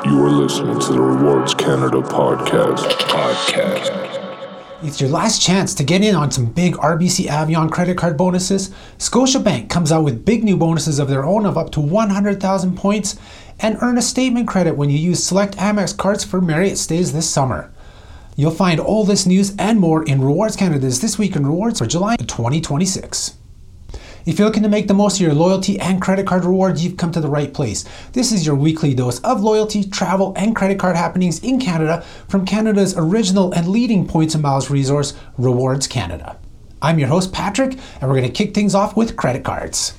You are listening to the Rewards Canada podcast. It's your last chance to get in on some big RBC Avion credit card bonuses. Scotiabank comes out with big new bonuses of their own of up to 100,000 points, and earn a statement credit when you use select Amex cards for Marriott stays this summer. You'll find all this news and more in Rewards Canada's This Week in Rewards for July 2026. If you're looking to make the most of your loyalty and credit card rewards, you've come to the right place. This is your weekly dose of loyalty, travel, and credit card happenings in Canada from Canada's original and leading points and miles resource, Rewards Canada. I'm your host, Patrick, and we're going to kick things off with credit cards.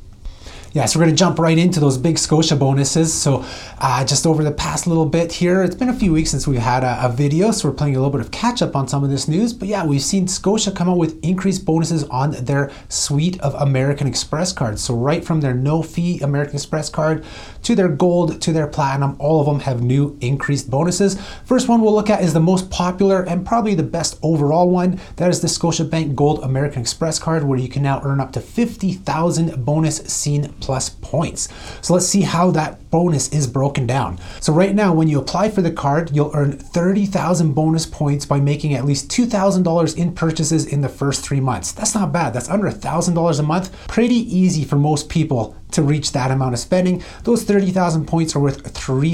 Yeah, so we're going to jump right into those big Scotia bonuses. So just over the past little bit here, it's been a few weeks since we've had a video, so we're playing a little bit of catch up on some of this news. But yeah, we've seen Scotia come out with increased bonuses on their suite of American Express cards. So right from their no-fee American Express card to their gold to their platinum, all of them have new increased bonuses. First one we'll look at is the most popular and probably the best overall one. That is the Scotiabank Gold American Express card, where you can now earn up to 50,000 bonus Scene+ points. So let's see how that bonus is broken down. So right now, when you apply for the card, you'll earn 30,000 bonus points by making at least $2,000 in purchases in the first 3 months. That's not bad. That's under $1,000 a month. Pretty easy for most people to reach that amount of spending. Those 30,000 points are worth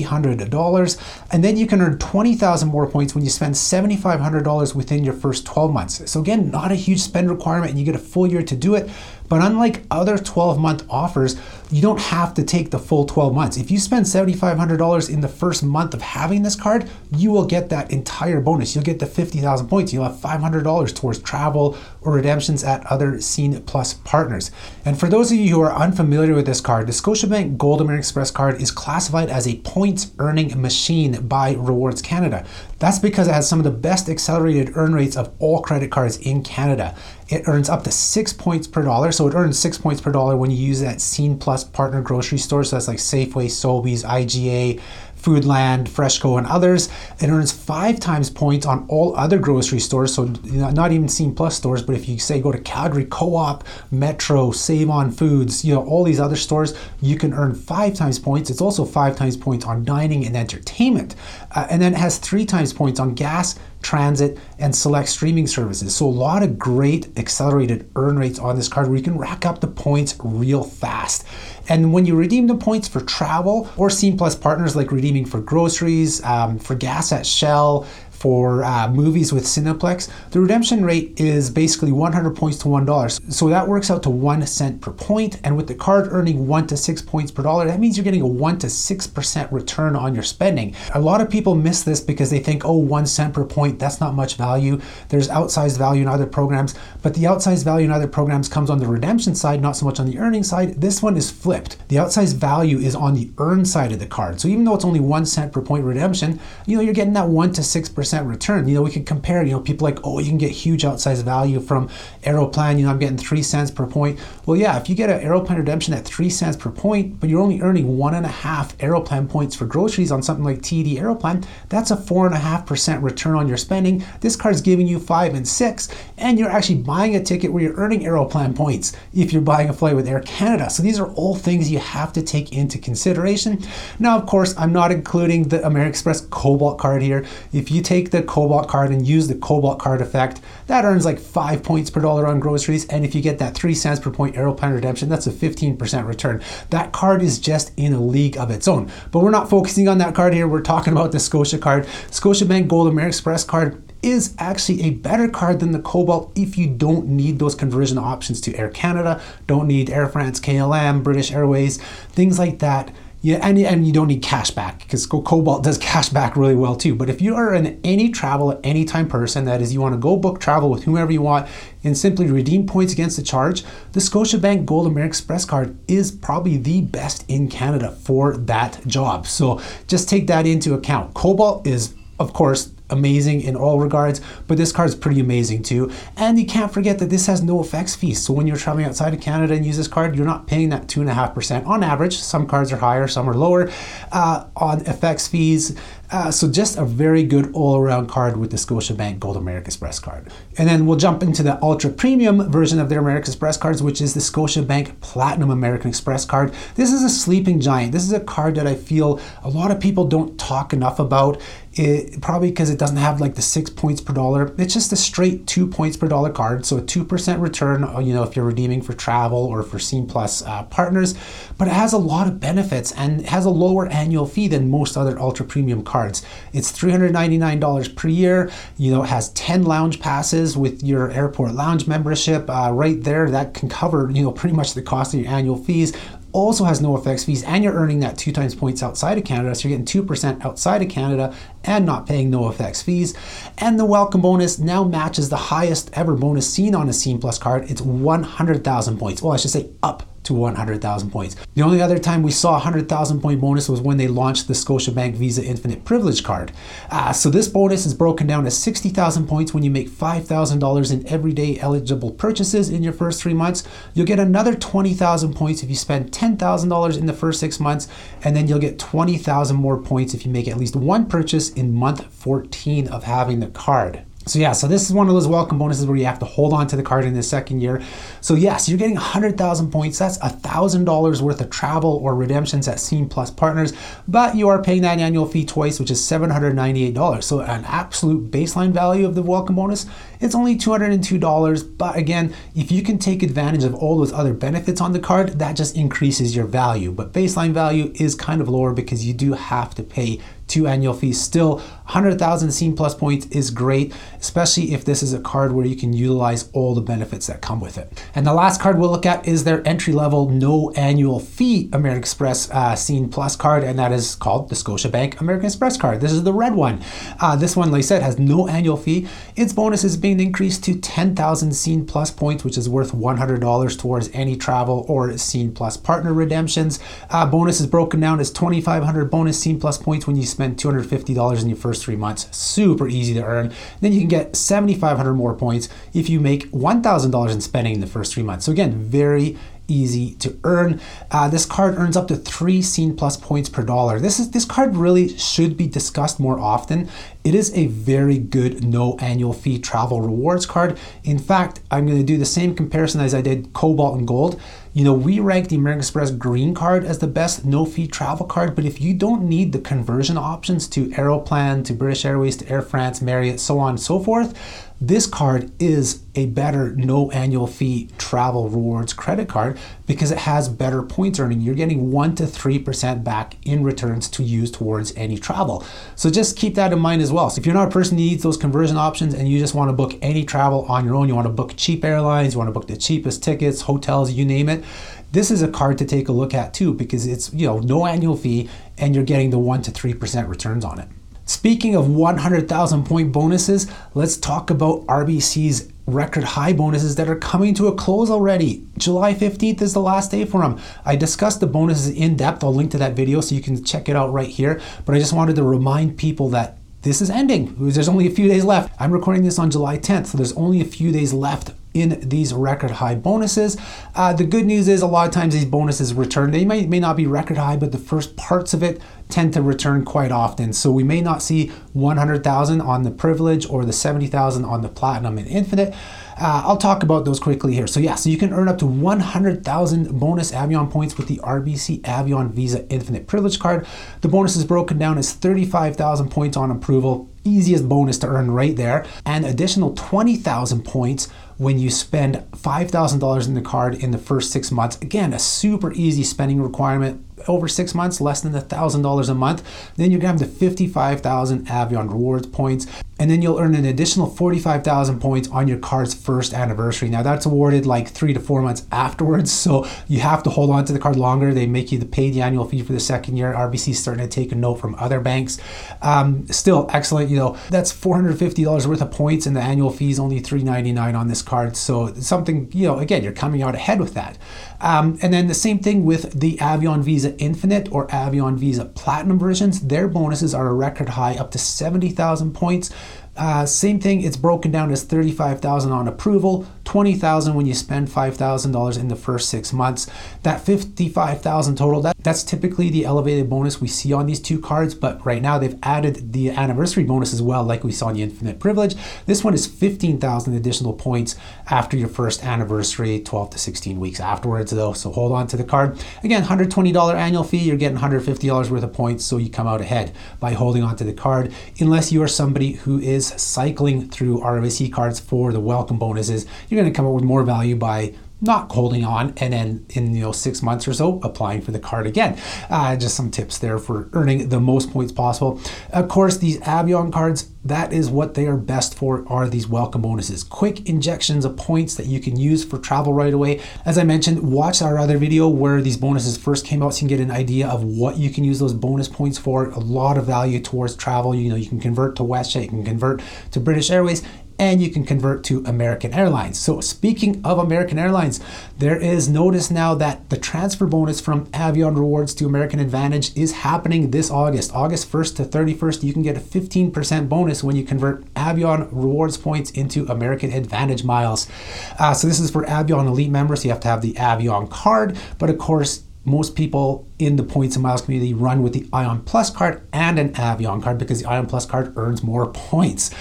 $300. And then you can earn 20,000 more points when you spend $7,500 within your first 12 months. So again, not a huge spend requirement, and you get a full year to do it. But unlike other 12-month offers, you don't have to take the full 12 months. If you spend $7,500 in the first month of having this card, you will get that entire bonus. You'll get the 50,000 points. You'll have $500 towards travel or redemptions at other Scene+ partners. And for those of you who are unfamiliar with this card, the Scotiabank Gold American Express card is classified as a points earning machine by Rewards Canada. That's because it has some of the best accelerated earn rates of all credit cards in Canada. It earns up to 6 points per dollar. So it earns 6 points per dollar when you use it at Scene+ partner grocery stores. So that's like Safeway, Sobeys, IGA, Foodland, Freshco, and others. It earns 5 times points on all other grocery stores, so not even Scene+ stores, but if you say go to Calgary Co-op, Metro, Save On Foods, all these other stores, you can earn 5 times points. It's also 5 times points on dining and entertainment. And then it has 3 times points on gas, transit, and select streaming services. So a lot of great accelerated earn rates on this card where you can rack up the points real fast. And when you redeem the points for travel or Scene+ partners, like redeeming for groceries, for gas at Shell, for movies with Cineplex, the redemption rate is basically 100 points to $1. So that works out to 1 cent per point. And with the card earning 1 to 6 points per dollar, that means you're getting a 1 to 6% return on your spending. A lot of people miss this because they think, 1 cent per point, that's not much value. There's outsized value in other programs, but the outsized value in other programs comes on the redemption side, not so much on the earning side. This one is flipped. The outsized value is on the earn side of the card. So even though it's only 1 cent per point redemption, you're getting that 1 to 6% return. We can compare, people like, you can get huge outsized value from Aeroplan, I'm getting 3 cents per point. Well, yeah, if you get an Aeroplan redemption at 3 cents per point, but you're only earning 1.5 Aeroplan points for groceries on something like TD Aeroplan, that's a 4.5% return on your spending. This card's giving you 5 and 6, and you're actually buying a ticket where you're earning Aeroplan points if you're buying a flight with Air Canada. So these are all things you have to take into consideration. Now, of course, I'm not including the American Express Cobalt card here. If you take the Cobalt card and use the Cobalt card effect, that earns like 5 points per dollar on groceries. And if you get that 3 cents per point Aeroplan redemption, that's a 15% return. That card is just in a league of its own. But we're not focusing on that card here. We're talking about the Scotia card. Scotiabank Gold American Express card is actually a better card than the Cobalt if you don't need those conversion options to Air Canada, don't need Air France, KLM, British Airways, things like that. Yeah, and you don't need cash back because Cobalt does cash back really well too. But if you are an any travel at any time person, that is, you want to go book travel with whomever you want and simply redeem points against the charge, the Scotiabank Gold American Express card is probably the best in Canada for that job. So just take that into account. Cobalt is, of course, amazing in all regards, but this card is pretty amazing too. And you can't forget that this has no FX fees. So when you're traveling outside of Canada and use this card, you're not paying that 2.5% on average. Some cards are higher, some are lower on FX fees. So just a very good all-around card with the Scotiabank Gold American Express card. And then we'll jump into the ultra premium version of their American Express cards, which is the Scotiabank Platinum American Express card. This is a sleeping giant. This is a card that I feel a lot of people don't talk enough about. Probably because it doesn't have like the 6 points per dollar. It's just a straight 2 points per dollar card. So a 2% return, if you're redeeming for travel or for Scene+ partners. But it has a lot of benefits and has a lower annual fee than most other ultra premium cards. It's $399 per year. It has 10 lounge passes with your airport lounge membership right there. That can cover, pretty much the cost of your annual fees. Also has no FX fees, and you're earning that 2 times points outside of Canada, so you're getting 2% outside of Canada and not paying no FX fees. And the welcome bonus now matches the highest ever bonus seen on a Scene+ card. It's 100,000 points. Well, I should say up to 100,000 points. The only other time we saw a 100,000 point bonus was when they launched the Scotiabank Visa Infinite Privilege card. So this bonus is broken down to 60,000 points when you make $5,000 in everyday eligible purchases in your first 3 months. You'll get another 20,000 points if you spend $10,000 in the first 6 months, and then you'll get 20,000 more points if you make at least one purchase in month 14 of having the card. So this is one of those welcome bonuses where you have to hold on to the card in the second year. So yes, you're getting 100,000 points. That's $1,000 worth of travel or redemptions at Scene+ partners, but you are paying that annual fee twice, which is $798. So an absolute baseline value of the welcome bonus, it's only $202. But again, if you can take advantage of all those other benefits on the card, that just increases your value. But baseline value is kind of lower because you do have to pay 2 annual fees. Still, 100,000 Scene+ points is great, especially if this is a card where you can utilize all the benefits that come with it. And the last card we'll look at is their entry-level, no annual fee American Express Scene+ card, and that is called the Scotiabank American Express card. This is the red one. This one, like I said, has no annual fee. Its bonus is being increased to 10,000 Scene+ points, which is worth $100 towards any travel or Scene+ partner redemptions. Bonus is broken down as 2,500 bonus Scene+ points when you spend $250 in your first 3 months. Super easy to earn. Then you can get 7,500 more points if you make $1,000 in spending in the first 3 months. So again, very easy to earn. This card earns up to 3 Scene+ points per dollar. This card really should be discussed more often. It is a very good no annual fee travel rewards card. In fact, I'm going to do the same comparison as I did Cobalt and Gold. We rank the American Express Green card as the best no-fee travel card, but if you don't need the conversion options to Aeroplan, to British Airways, to Air France, Marriott, so on and so forth, this card is a better no annual fee travel rewards credit card because it has better points earning. You're getting 1 to 3% back in returns to use towards any travel. So just keep that in mind as well. So if you're not a person who needs those conversion options and you just want to book any travel on your own, you want to book cheap airlines, you want to book the cheapest tickets, hotels, you name it, this is a card to take a look at too because it's no annual fee and you're getting the 1 to 3% returns on it. Speaking of 100,000 point bonuses, let's talk about RBC's record high bonuses that are coming to a close already. July 15th is the last day for them. I discussed the bonuses in depth. I'll link to that video so you can check it out right here. But I just wanted to remind people that this is ending. There's only a few days left. I'm recording this on July 10th, so there's only a few days left in these record high bonuses. The good news is a lot of times these bonuses return. They may not be record high, but the first parts of it tend to return quite often. So we may not see 100,000 on the Privilege or the 70,000 on the Platinum and Infinite. I'll talk about those quickly here. So you can earn up to 100,000 bonus Avion points with the RBC Avion Visa Infinite Privilege card. The bonus is broken down as 35,000 points on approval. Easiest bonus to earn right there. And additional 20,000 points when you spend $5,000 in the card in the first 6 months. Again, a super easy spending requirement. Over 6 months, less than $1,000 a month. Then you're gonna have the 55,000 Avion rewards points. And then you'll earn an additional 45,000 points on your card's first anniversary. Now that's awarded like 3 to 4 months afterwards. So you have to hold on to the card longer. They make you pay the annual fee for the second year. RBC is starting to take a note from other banks. Still excellent. That's $450 worth of points and the annual fee is only $399 on this card. So something, again, you're coming out ahead with that. And then the same thing with the Avion Visa Infinite or Avion Visa Platinum versions. Their bonuses are a record high, up to 70,000 points. Same thing, it's broken down as 35,000 on approval, 20,000 when you spend $5,000 in the first 6 months. That 55,000 total, that's typically the elevated bonus we see on these two cards, but right now they've added the anniversary bonus as well, like we saw in the Infinite Privilege. This one is 15,000 additional points after your first anniversary, 12 to 16 weeks afterwards though, so hold on to the card. Again, $120 annual fee, you're getting $150 worth of points, so you come out ahead by holding on to the card, unless you are somebody who is cycling through RBC cards for the welcome bonuses. You're going to come up with more value by not holding on and then in 6 months or so applying for the card again. Just some tips there for earning the most points possible. Of course, these Avion cards, that is what they are best for, are these welcome bonuses. Quick injections of points that you can use for travel right away. As I mentioned, watch our other video where these bonuses first came out so you can get an idea of what you can use those bonus points for. A lot of value towards travel. You can convert to WestJet, you can convert to British Airways, and you can convert to American Airlines. So speaking of American Airlines, there is notice now that the transfer bonus from Avion Rewards to American Advantage is happening this August. August 1st to 31st, you can get a 15% bonus when you convert Avion Rewards points into American Advantage miles. So this is for Avion Elite members, so you have to have the Avion card, but of course, most people in the points and miles community run with the Ion Plus card and an Avion card because the Ion Plus card earns more points.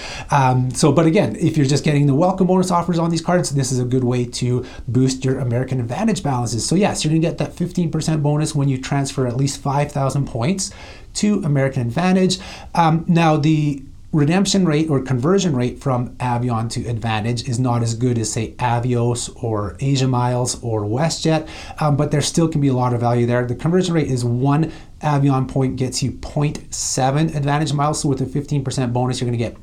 But again, if you're just getting the welcome bonus offers on these cards, this is a good way to boost your American Advantage balances. So yes, you're gonna get that 15% bonus when you transfer at least 5,000 points to American Advantage. Now the redemption rate or conversion rate from Avion to Advantage is not as good as say Avios or Asia Miles or WestJet, but there still can be a lot of value there. The conversion rate is 1 Avion point gets you 0.7 Advantage miles, so with a 15% bonus, you're going to get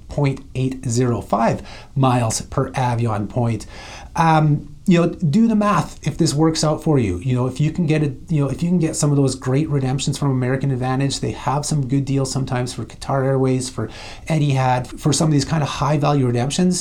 0.805 miles per Avion point. Do the math if this works out for you. If you can get it, if you can get some of those great redemptions from American Advantage, they have some good deals sometimes for Qatar Airways, for Etihad, for some of these kind of high value redemptions,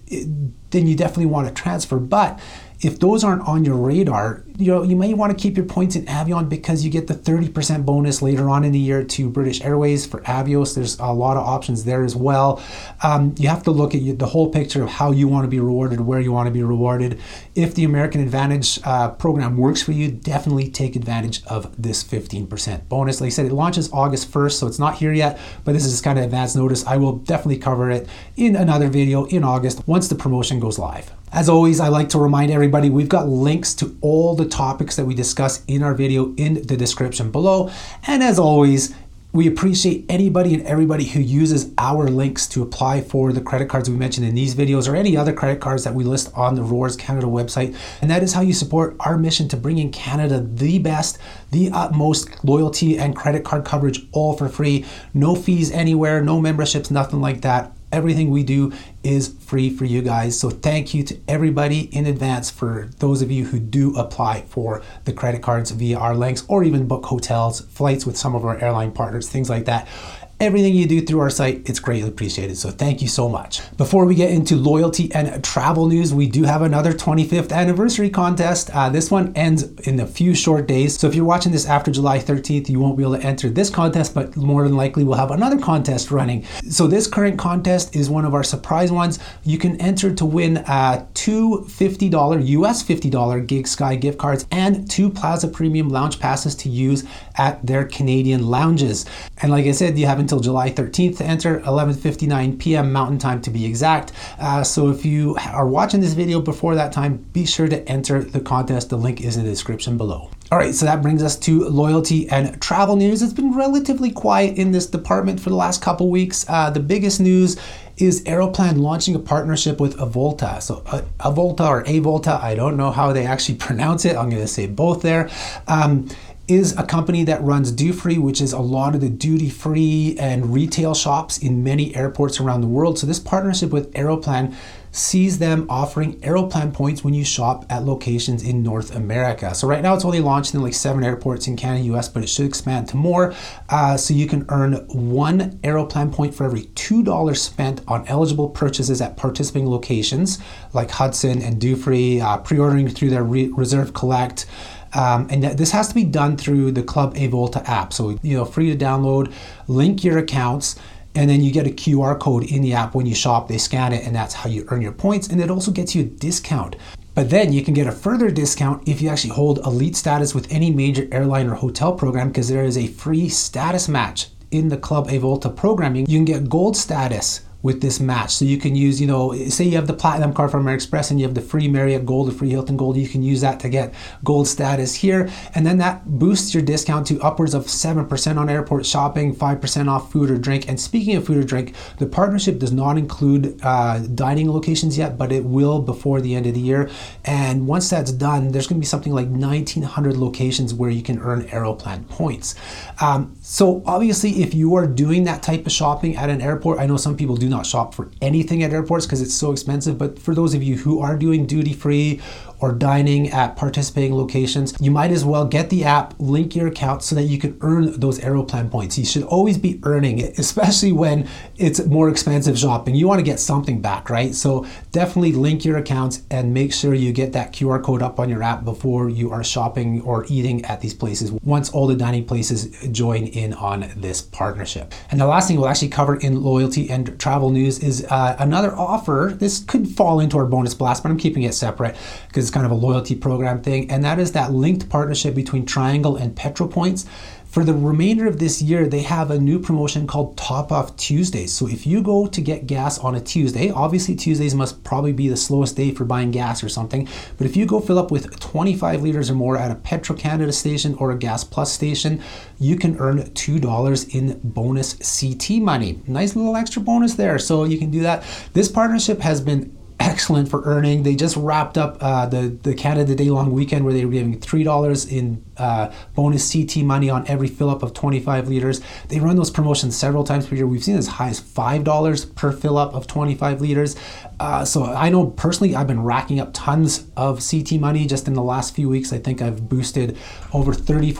then you definitely want to transfer. But if those aren't on your radar, you may want to keep your points in Avion because you get the 30% bonus later on in the year to British Airways. For Avios, there's a lot of options there as well. You have to look at the whole picture of how you want to be rewarded, where you want to be rewarded. If the American Advantage program works for you, definitely take advantage of this 15% bonus. Like I said, it launches August 1st, so it's not here yet, but this is kind of advance notice. I will definitely cover it in another video in August once the promotion goes live. As always, I like to remind everybody we've got links to all the topics that we discuss in our video in the description below. And as always, we appreciate anybody and everybody who uses our links to apply for the credit cards we mentioned in these videos or any other credit cards that we list on the Rewards Canada website. And that is how you support our mission to bring in Canada the best, the utmost loyalty and credit card coverage, all for free. No fees anywhere, no memberships, nothing like that. Everything we do is free for you guys. So thank you to everybody in advance for those of you who do apply for the credit cards via our links or even book hotels, flights with some of our airline partners, things like that. Everything you do through our site, it's greatly appreciated. So thank you so much. Before we get into loyalty and travel news, we do have another 25th anniversary contest. This one ends in a few short days. So if you're watching this after July 13th, you won't be able to enter this contest, but more than likely we'll have another contest running. So this current contest is one of our surprise ones. You can enter to win two $50, US $50 Gig Sky gift cards and 2 Plaza Premium lounge passes to use at their Canadian lounges. And like I said, you have until July 13th to enter, 11:59 p.m. Mountain Time to be exact. So if you are watching this video before that time, be sure to enter the contest. The link is in the description below. All right, so that brings us to loyalty and travel news. It's been relatively quiet in this department for the last couple weeks. The biggest news is Aeroplan launching a partnership with Avolta. So Avolta or Avolta, I don't know how they actually pronounce it. I'm going to say both there. Is a company that runs Dufry, which is a lot of the duty-free and retail shops in many airports around the world. So this partnership with Aeroplan sees them offering Aeroplan points when you shop at locations in North America. So right now it's only launched in like 7 airports in Canada, US, but it should expand to more. So you can earn 1 Aeroplan point for every $2 spent on eligible purchases at participating locations like Hudson and Dufry, pre-ordering through their Reserve Collect. And this has to be done through the Club Avolta app. So, free to download, link your accounts, and then you get a QR code in the app when you shop. They scan it, and that's how you earn your points. And it also gets you a discount. But then you can get a further discount if you actually hold elite status with any major airline or hotel program, because there is a free status match in the Club Avolta programming. You can get gold status with this match. So you can use, say you have the Platinum card from American Express and you have the free Marriott Gold or free Hilton Gold, you can use that to get gold status here. And then that boosts your discount to upwards of 7% on airport shopping, 5% off food or drink. And speaking of food or drink, the partnership does not include dining locations yet, but it will before the end of the year. And once that's done, there's going to be something like 1,900 locations where you can earn Aeroplan points. So obviously, if you are doing that type of shopping at an airport, I know some people do not shop for anything at airports because it's so expensive, but for those of you who are doing duty free or dining at participating locations, you might as well get the app, link your account so that you can earn those Aeroplan points. You should always be earning it, especially when it's more expensive shopping. You want to get something back, right? So definitely link your accounts and make sure you get that QR code up on your app before you are shopping or eating at these places, once all the dining places join in on this partnership. And the last thing we'll actually cover in loyalty and travel news is another offer. This could fall into our bonus blast, but I'm keeping it separate because it's kind of a loyalty program thing, and that is that linked partnership between Triangle and Petro-Points. For the remainder of this year, they have a new promotion called Top Off Tuesdays. So if you go to get gas on a Tuesday, obviously Tuesdays must probably be the slowest day for buying gas or something, but if you go fill up with 25 liters or more at a Petro-Canada station or a Gas Plus station, you can earn $2 in bonus CT money. Nice little extra bonus there, so you can do that. This partnership has been excellent for earning. They just wrapped up the Canada Day long weekend where they were giving $3 in bonus CT money on every fill up of 25 liters. They run those promotions several times per year. We've seen as high as $5 per fill up of 25 liters. So I know personally I've been racking up tons of CT money just in the last few weeks. I think I've boosted over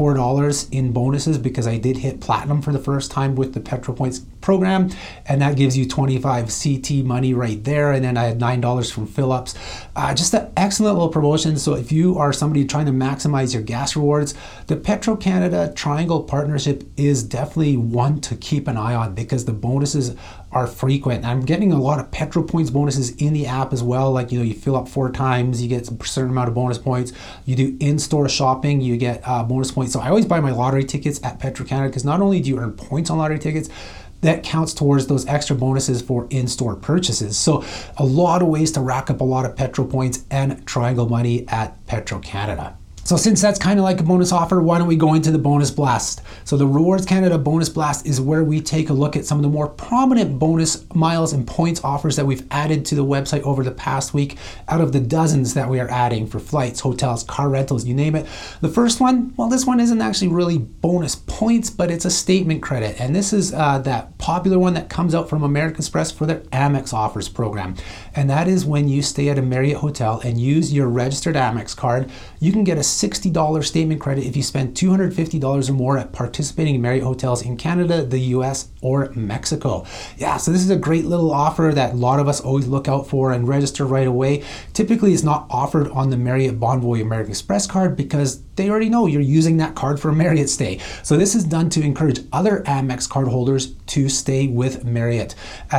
$34 in bonuses because I did hit platinum for the first time with the Petro-Points program, and that gives you 25 CT money right there. And then I had $9 from fill ups. Just an excellent little promotion. So if you are somebody trying to maximize your gas rewards, the Petro-Canada Triangle partnership is definitely one to keep an eye on because the bonuses are frequent. I'm getting a lot of Petro-Points bonuses in the app as well. Like, you fill up 4 times, you get a certain amount of bonus points. You do in-store shopping, you get bonus points. So I always buy my lottery tickets at Petro-Canada because not only do you earn points on lottery tickets, that counts towards those extra bonuses for in-store purchases. So a lot of ways to rack up a lot of Petro-Points and Triangle money at Petro-Canada. So since that's kind of like a bonus offer, why don't we go into the bonus blast? So the Rewards Canada bonus blast is where we take a look at some of the more prominent bonus miles and points offers that we've added to the website over the past week out of the dozens that we are adding for flights, hotels, car rentals, you name it. The first one, well, this one isn't actually really bonus points, but it's a statement credit. And this is that popular one that comes out from American Express for their Amex offers program. And that is when you stay at a Marriott hotel and use your registered Amex card, you can get a $60 statement credit if you spend $250 or more at participating Marriott hotels in Canada, the US, or Mexico. Yeah, so this is a great little offer that a lot of us always look out for and register right away. Typically, it's not offered on the Marriott Bonvoy American Express card because they already know you're using that card for a Marriott stay. So this is done to encourage other Amex card holders to stay with Marriott.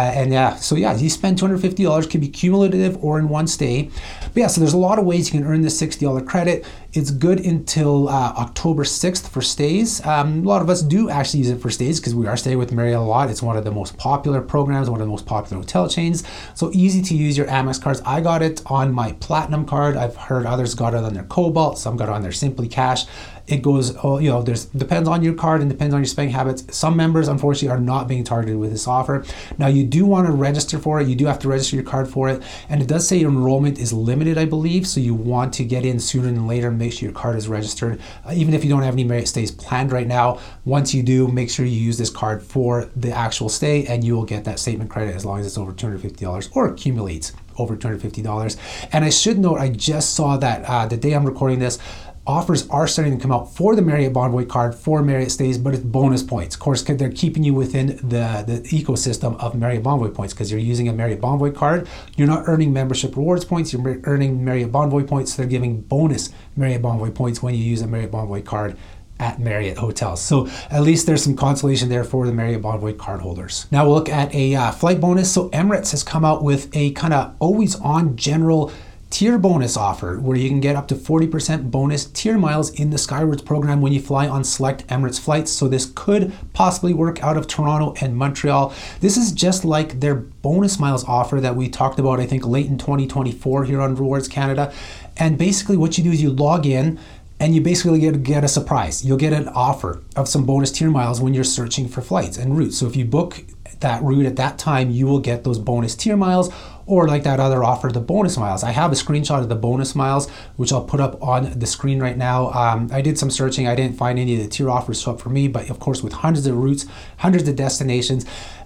You spend $250, can be cumulative or in one stay. But yeah, so there's a lot of ways you can earn this $60 credit. It's good until October 6th for stays. A lot of us do actually use it for stays because we are staying with Marriott a lot. It's one of the most popular programs, one of the most popular hotel chains. So easy to use your Amex cards. I got it on my Platinum card. I've heard others got it on their Cobalt. Some got it on their Simply Cash. It goes, depends on your card and depends on your spending habits. Some members, unfortunately, are not being targeted with this offer. Now, you do want to register for it. You do have to register your card for it. And it does say enrollment is limited, I believe. So you want to get in sooner than later. Make sure your card is registered. Even if you don't have any Marriott stays planned right now, once you do, make sure you use this card for the actual stay and you will get that statement credit as long as it's over $250 or accumulates. over $250. And I should note, I just saw that the day I'm recording this, offers are starting to come out for the Marriott Bonvoy card for Marriott stays, but it's bonus points. Of course, they're keeping you within the ecosystem of Marriott Bonvoy points because you're using a Marriott Bonvoy card. You're not earning membership rewards points, you're earning Marriott Bonvoy points. So they're giving bonus Marriott Bonvoy points when you use a Marriott Bonvoy card at Marriott hotels. So at least there's some consolation there for the Marriott Bonvoy card holders. Now we'll look at a flight bonus. So Emirates has come out with a kind of always on general tier bonus offer where you can get up to 40% bonus tier miles in the Skywards program when you fly on select Emirates flights. So this could possibly work out of Toronto and Montreal. This is just like their bonus miles offer that we talked about, I think, late in 2024 here on Rewards Canada. And basically what you do is you log in and you basically get a surprise. You'll get an offer of some bonus tier miles when you're searching for flights and routes. So if you book that route at that time, you will get those bonus tier miles, or like that other offer, the bonus miles. I have a screenshot of the bonus miles, which I'll put up on the screen right now. I did some searching. I didn't find any of the tier offers show up for me, but of course with hundreds of routes, hundreds of destinations,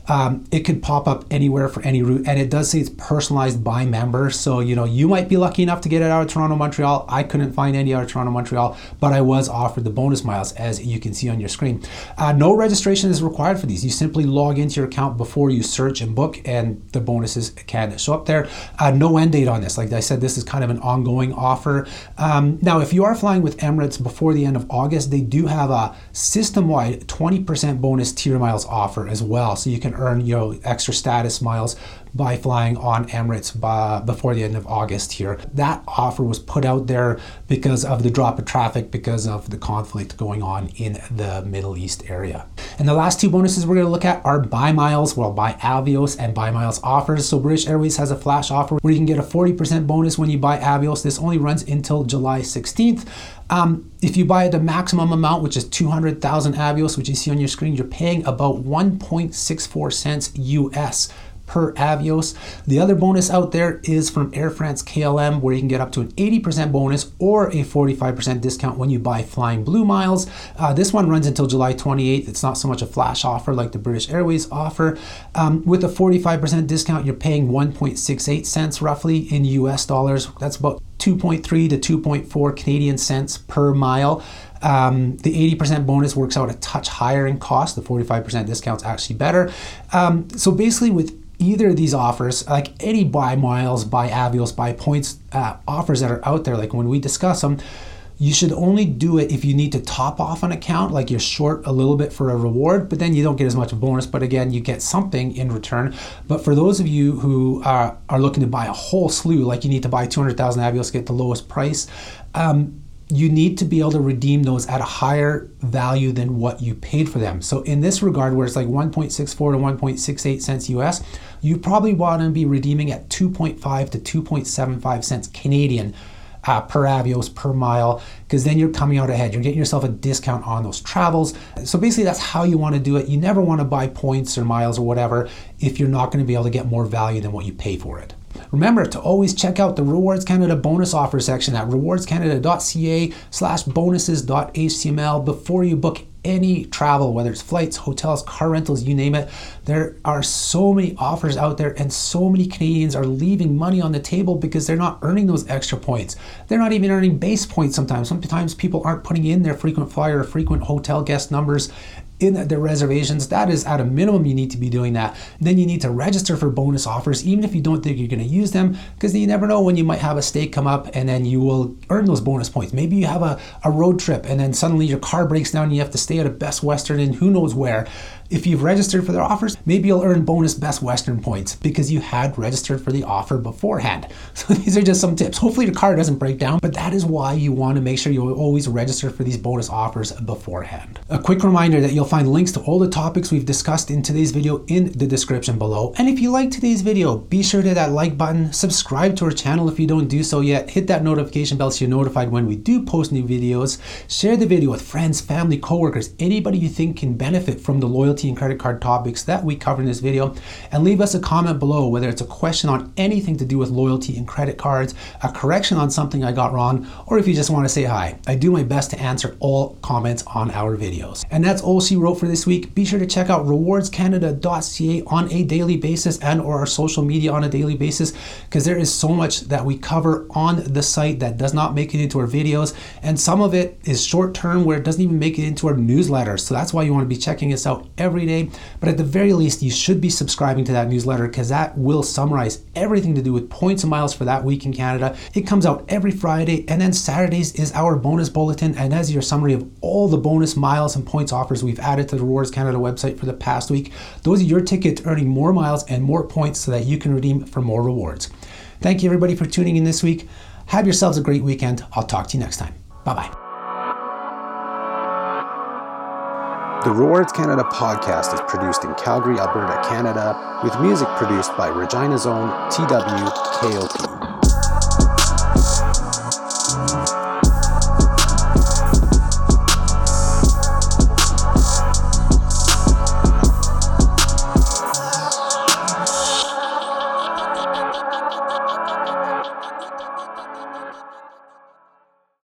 it could pop up anywhere for any route. And it does say it's personalized by member. So, you might be lucky enough to get it out of Toronto, Montreal. I couldn't find any out of Toronto, Montreal, but I was offered the bonus miles, as you can see on your screen. No registration is required for these. You simply log into your account before you search and book, and the bonuses can show up there. No end date on this. Like I said, this is kind of an ongoing offer. Now, if you are flying with Emirates before the end of August, they do have a system-wide 20% bonus tier miles offer as well. So you can earn extra status miles by flying on Emirates before the end of August here. That offer was put out there because of the drop of traffic, because of the conflict going on in the Middle East area. And the last two bonuses we're going to look at are buy miles, well, buy Avios and buy miles offers. So British Airways has a flash offer where you can get a 40% bonus when you buy Avios. This only runs until July 16th. If you buy the maximum amount, which is 200,000 Avios, which you see on your screen, you're paying about 1.64 cents US per Avios. The other bonus out there is from Air France KLM, where you can get up to an 80% bonus or a 45% discount when you buy Flying Blue miles. This one runs until July 28th. It's not so much a flash offer like the British Airways offer. With a 45% discount, you're paying 1.68 cents roughly in US dollars. That's about 2.3 to 2.4 Canadian cents per mile. The 80% bonus works out a touch higher in cost. The 45% discount's actually better. So basically with either of these offers, like any buy miles, buy Avios, buy points offers that are out there, like when we discuss them, you should only do it if you need to top off an account, like you're short a little bit for a reward, but then you don't get as much of a bonus, but again, you get something in return. But for those of you who are looking to buy a whole slew, like you need to buy 200,000 Avios to get the lowest price, you need to be able to redeem those at a higher value than what you paid for them. So in this regard, where it's like 1.64 to 1.68 cents US, you probably want to be redeeming at 2.5 to 2.75 cents Canadian per Avios per mile, because then you're coming out ahead. You're getting yourself a discount on those travels. So basically that's how you want to do it. You never want to buy points or miles or whatever if you're not going to be able to get more value than what you pay for it. Remember to always check out the Rewards Canada bonus offer section at rewardscanada.ca/bonuses.html before you book any travel, whether it's flights, hotels, car rentals, you name it. There are so many offers out there, and so many Canadians are leaving money on the table because they're not earning those extra points. They're not even earning base points sometimes. Sometimes people aren't putting in their frequent flyer or frequent hotel guest numbers in their reservations. That is at a minimum, you need to be doing that. Then you need to register for bonus offers, even if you don't think you're going to use them, because you never know when you might have a stay come up and then you will earn those bonus points. Maybe you have a road trip and then suddenly your car breaks down and you have to stay at a Best Western in who knows where. If you've registered for their offers, maybe you'll earn bonus Best Western points because you had registered for the offer beforehand. So these are just some tips. Hopefully your car doesn't break down, but that is why you want to make sure you always register for these bonus offers beforehand. A quick reminder that you'll find links to all the topics we've discussed in today's video in the description below. And if you like today's video, be sure to hit that like button, subscribe to our channel if you don't do so yet, hit that notification bell so you're notified when we do post new videos, share the video with friends, family, coworkers, anybody you think can benefit from the loyalty and credit card topics that we cover in this video, and leave us a comment below, whether it's a question on anything to do with loyalty and credit cards, a correction on something I got wrong, or if you just want to say hi. I do my best to answer all comments on our videos. And that's all she you wrote for this week. Be sure to check out rewardscanada.ca on a daily basis and or our social media on a daily basis, because there is so much that we cover on the site that does not make it into our videos, and some of it is short term where it doesn't even make it into our newsletter. So that's why you want to be checking us out every day. But at the very least, you should be subscribing to that newsletter, because that will summarize everything to do with points and miles for that week in Canada. It comes out every Friday, and then Saturdays is our bonus bulletin, and as your summary of all the bonus miles and points offers we've added to the Rewards Canada website for the past week. Those are your ticket to earning more miles and more points so that you can redeem for more rewards. Thank you everybody for tuning in this week. Have yourselves a great weekend. I'll talk to you next time. Bye-bye. The Rewards Canada podcast is produced in Calgary, Alberta, Canada, with music produced by Regina's own TWKOP.